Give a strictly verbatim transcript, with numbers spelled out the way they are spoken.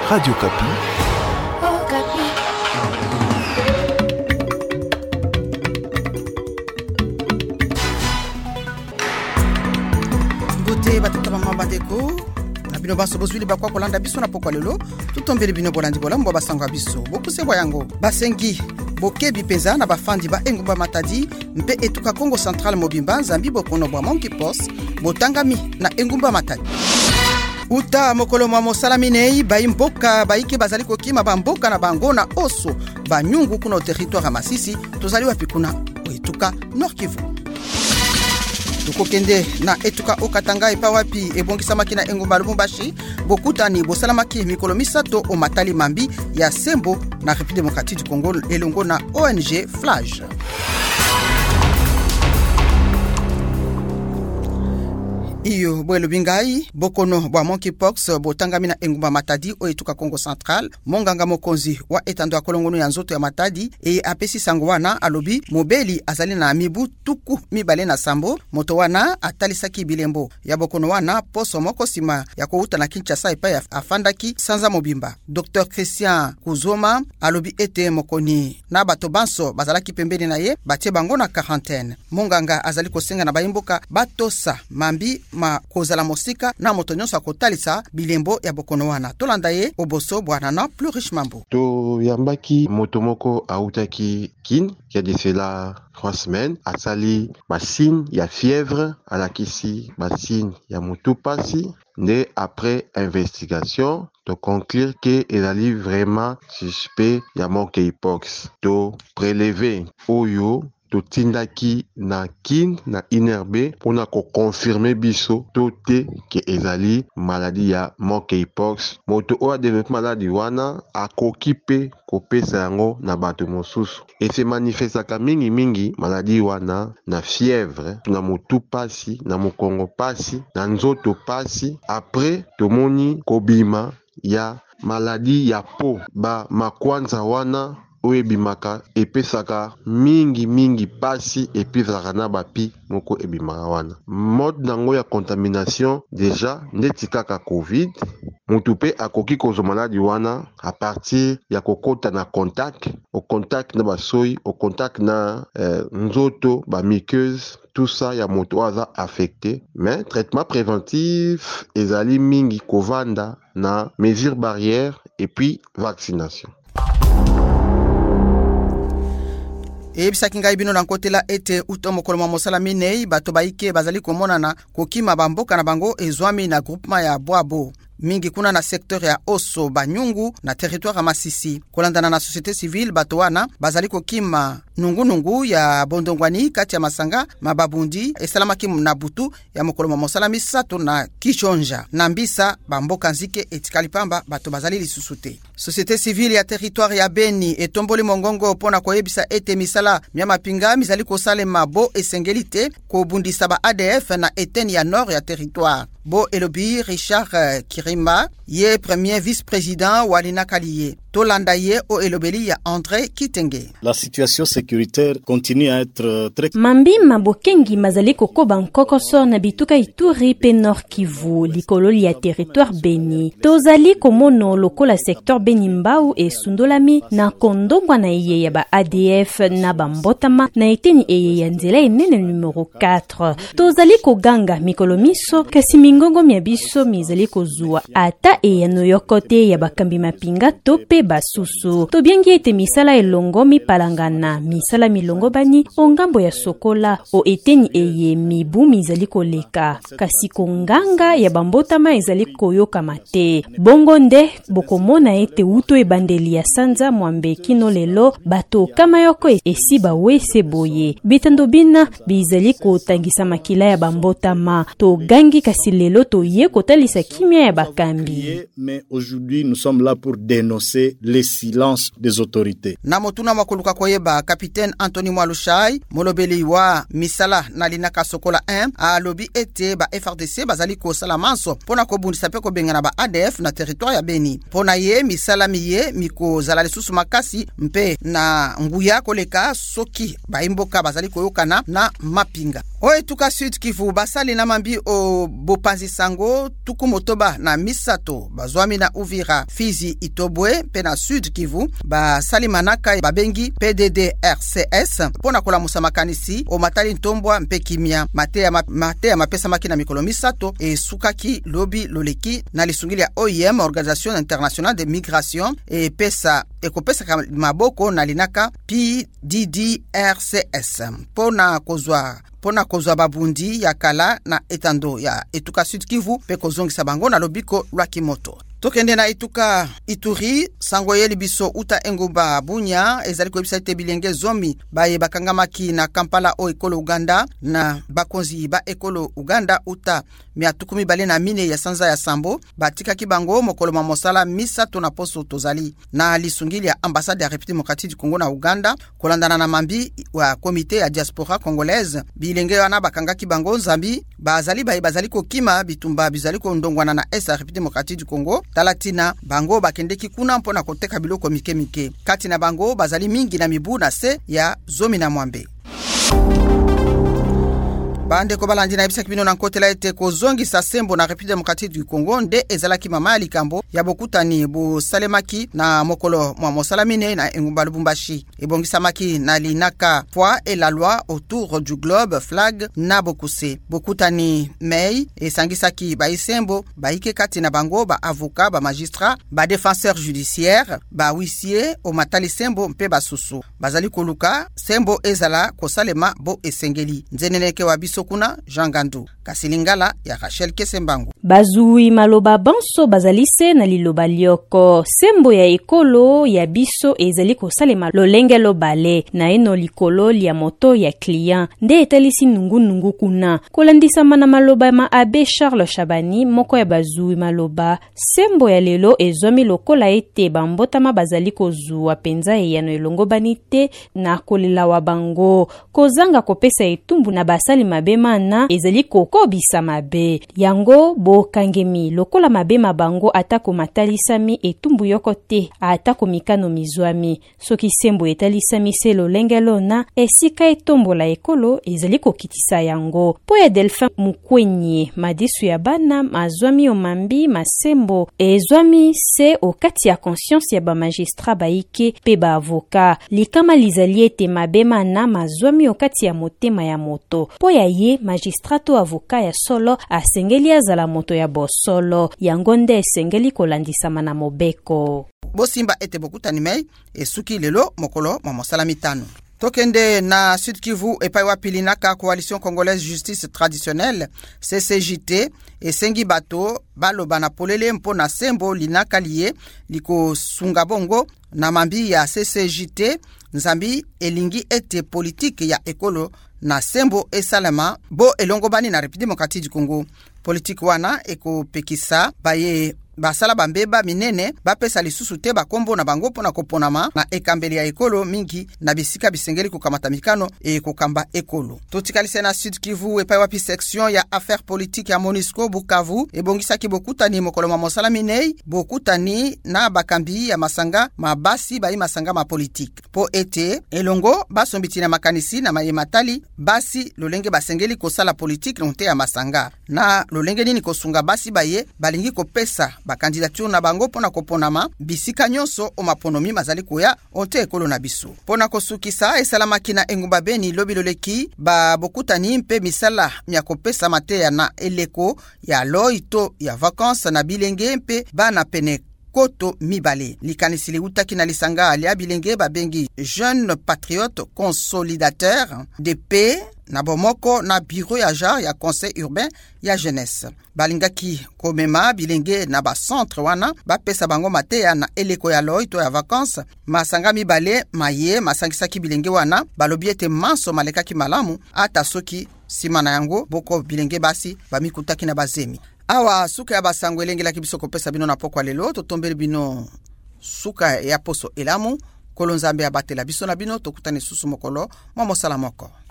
Radio Kapi. Oh, Kapi. Gote batata mama bateko na bino baso bozwili bakwa kolanda biso na pokwa lelo tutombeli bino bolandi bola mbo basanga biso bokusebwa yango basengi bokebi penza na bafandi ba engumba matadi mpe etuka Kongo Central mobimba Zambi bokono bwa monkeypox botangami na engumba matadi uta mokolo mwa mosalamine baimboka baike bazali kokima bamboka na bango na oso banyungu kuna territoire ya Masisi tozali wapi kuna etuka Nord Kivu. Tukokende na etuka okatanga epa wapi ebongisamaki na engumba Lubumbashi bokutani bosalamaki mikolo misato o matali mambi ya Sembo na République démocratique du Congo elongo na O N G Flage. Iyo bwelo bingai bokono bwa monkeypox botangami na engumba matadi o etuka Congo Central monganga mokonzi wa etando ya kolongono ya nzoto ya matadi e apesi sango wana alobi mobeli azali na mibu tuku mibale na sambo moto wana atalisaki bilembo ya bokono wana poso moko sima ya kouta na Kinshasa epa ya afandaki sanza mobimba. Docteur Christian Kuzoma alobi ete mokoni na bato banso bazalaki pembeni na ye batie bango na quarantaine. Monganga azali kosenga na baimboka batosa mambi ma kozala mosika na moto nyonso akotalisa bilembo ya bokono wana tolanda ye oboso bwana na plus riche mambo to yambaki moto moko autaki kin qui a de cela trois semaines asali basine ya fièvre alakisi basine ya mutu pasi nde après investigation to conclure que ezali vraiment suspect ya monkeypox to prélever oyo to tindaki na kin na inerbe pona ko confirmer biso to te ke ezali maladie ya monkeypox moto o a développé maladie wana akokipe kopesa yango na bato mosusu et se manifestaka mingi mingi maladie wana na fièvre na mutu pasi na mokongo pasi na nzoto pasi après tomoni kobima ya maladie ya po ba makwanza wana oye bimaka epesaka mingi mingi pasi epizaka na bapi moko ebimaka wana mode nango ya contamination déjà ndeti kaka covid mutu pe akoki kozwa maladi wana a partir ya kokota na contact au contact na basoi au contact na eh, nzoto ba muqueuse tout ça ya moto aza affecté mais traitement préventif ezali mingi kovanda na mesure barrière et puis vaccination. Ebisaki ngai bino na nkotela ete utomo koloma mosalamine bato baike bazali komonana kokima bamboka na bango ezwami na groupement ya Boabo mingi kuna na secteur ya Oso Banyungu na territoire ya Masisi kolandana na société civile bato wana bazali kokima nungu nungu ya Bondongwani kati ya Masanga Mababundi esalamaki na butu ya mokolo ma mosalami sato na Kichonja na Mbisa bamboka nzike etikali pamba bato bazali lisusute. Société civile ya territoire ya Beni etomboli mongongo pona koyebisa ete misala myama pinga mizali kosale mabo esengelite ko bundisa ba A D F na eteni ya nord ya territoire. Bo elobi Richard Kirima ye premier vice-président Walina Kaliye. Tolanda ye o elobeli ya André Kitenge. La situation sécuritaire continue à être très Mambi mabokengi mazali koko bankokoso na bituka Ituri pe Nord Kivu likolo ya territoire Beni. Tozali komono lokola secteur Beni Mbau e Sundolami na kondongwa na iye ya ba A D F na bambotama na eteni eye ya nzela enene numéro quatre. Tozali koganga mikolo miso kasi mingongo miabiso mizali kozua ata e ya noyokote ya bakambi mapinga tope basusu. Tobiangi ete misala elongo mipalangana misala milongo bani ongambo ya sokola o eteni eye mibu mizali koleka kasi konganga ya bambotama ezali koyoka mate bongo nde bokomona ete uto ebandeli ya sanza mwambe kino lelo bato kama yoko esi bawese boye bitando bina bizali kotangisa makila ya bambotama to gangi kasi lelo to ye kotalisa kimia ya bakambi. Mais aujourd'hui nous sommes là pour dénoncer et le silence des autorités. Na motuna makoluka koyeba Capitaine Anthony Mwalushai molobeli wa misala na linaka sokola un a lobi ete ba F R D C bazali ko salamanso pona ko bundisa pe ko bengana ba A D F na territoire ya Beni. Pona ye misala miye miko zala lisusu makasi mpe na nguya koleka soki ba imboka bazali koyokana na mapinga. Oe tuka Sud Kivu basali na mambi o Bopanzi Sango tuku motoba na Misato bazwami na Uvira Fizi Itobwe pe na Sud Kivu basali manaka babengi P D D R C S pona kola musamakanisi o matali ntombwa mpe kimia matea ma, matea mapesa makina mikolo Misato e sukaki lobi loleki na lisungili ya O I M Organisation Internationale de Migration e pesa ekopesa maboko na linaka P D D R C S pona kozwa pona kozwa babundi ya kala na etando ya etuka Sud Kivu pe kozongisa bango na lobiko Lwakimoto. Tokende na ituka Ituri sangoyeli biso uta engumba bunya ezali ko ebisa bilenge zomi baye bakangamaki na Kampala o ekolo Uganda na bakonzi ba ekolo Uganda uta miatukumi bale na mine ya sanza ya Sambo batika kibango mokolo mamosala Misato na poso tozali na lisungili ya ambassade ya République démocratique du Congo na Uganda kolandana na mambi wa komite ya diaspora congolaise bilenge wana bakanga kibango Zambi bazali baye bazali ko kima bitumba bizali ko ndongwana na S République démocratique du Congo talatina bango bakendeki kuna mpona koteka biloko mike mike kati na bango bazali mingi na mibu na se ya zomi na mwambe. Bande ko balandi na ibisa kibino na nkotela ete ko zongi sa sembo na République démocratique du Congo nde ezalaki mama likambo ya bokutani bo salemaki na mokolo mwa mosalamine na engumba Lubumbashi ebongisa maki na linaka foi et la loi autour du globe flag na bokuse bokutani mei esangisaki ba isembo ba ike kati na bango ba avocat ba magistrat ba défenseur judiciaire ba huissier o matali sembo mpe ba susu bazali koluka sembo ezala ko salema bo esengeli nzeneneke wa Sokuna Jean Gandu Kasilingala ya Rachel Kesembangu bazui maloba banso bazalise na liloba lioko sembo ya ekolo ya biso ezali ko salema lolenge lobale na eno likolo ya moto ya client nde etalisi nungu nungu kuna kolandisa mana maloba ma abe Charles Chabani moko ya bazui maloba sembo ya lelo ezomi lokola ete bambotama bazali kozua penza eyano elongo banite na kolela wa bango kozanga kopesa etumbu na basali mabemana ezali kokobisa mabe yango bo kangemi lokola mabe mabango atako matalisami etumbu yoko te atako mikano mizwami soki sembo etalisami se lolengelona esika etombola ekolo ezali kokitisa yango po ya Delphin Mukwenye madisu ya bana mazwami omambi masembo ezwami se okati ya conscience ya ba magistrat baike pe ba avocat likama lizali ete mabema na mazwami okati ya motema ya moto po ya ye magistrato avocat ya solo asengeli azala moto ya bosolo yango nde esengeli kolandisama na mobeko bosimba ete bokutani mei esuki lelo mokolo mwa mosala mitano. Tokende na Sud Kivu epai wapili naka Coalition Congolaise Justice Traditionnelle C C J T esengi bato baloba na polele mpo na sembo linaka liye liko sunga bongo na mambi ya C C J T nzambi elingi ete politique ya ekolo na sembo esalema bo elongo bani na République démocratique du Congo politique wana eko pekisa baye basala bambeba minene bapesa lisusu te bakombo na bango pona koponama na ekambeli ya ekolo mingi na bisika bisengeli kukamata mikano e kokamba ekolo. Totikalise na Sud Kivu epai wapi section ya affaires politiques ya Monisco Bukavu ebongisaki bokutani mokolo ma mosala minei bokutani na bakambi ya masanga mabasi bai masanga ma politique po ete elongo basombiti na makanisi na mayematali basi lolenge basengeli kosala politique nonte ya masanga na lolenge nini kosunga basi baye balingi kopesa ba candidature na bango pona koponama bisika nyonso o maponomi mazali koya onte ekolo na biso pona kosukisa esalamaki na engumba Beni lobiloleki ba bokutani mpe misala mya kopesa mateya na eleko ya loito ya vacances na bilenge mpe bana pene koto mibale likanisili utaki na lisanga alia bilenge babengi jeune patriote consolidateur de paix na bomoko na bureau ya jar ya conseil urbain ya jeunesse balingaki komema bilenge na ba centre wana bapesa bango mateya na eleko ya loito ya vacances masanga mibale maye masangisaki bilenge wana balobiete manso malekaki malamu ata soki simana yango boko bilenge basi bamikutaki na bazemi awa suka ya basango elengela kibiso kopesa bino na pokwa lelo totombeli bino suka ya poso elamu kolonzambe abatela biso na bino tokutani susu mokolo mwa mosala moko.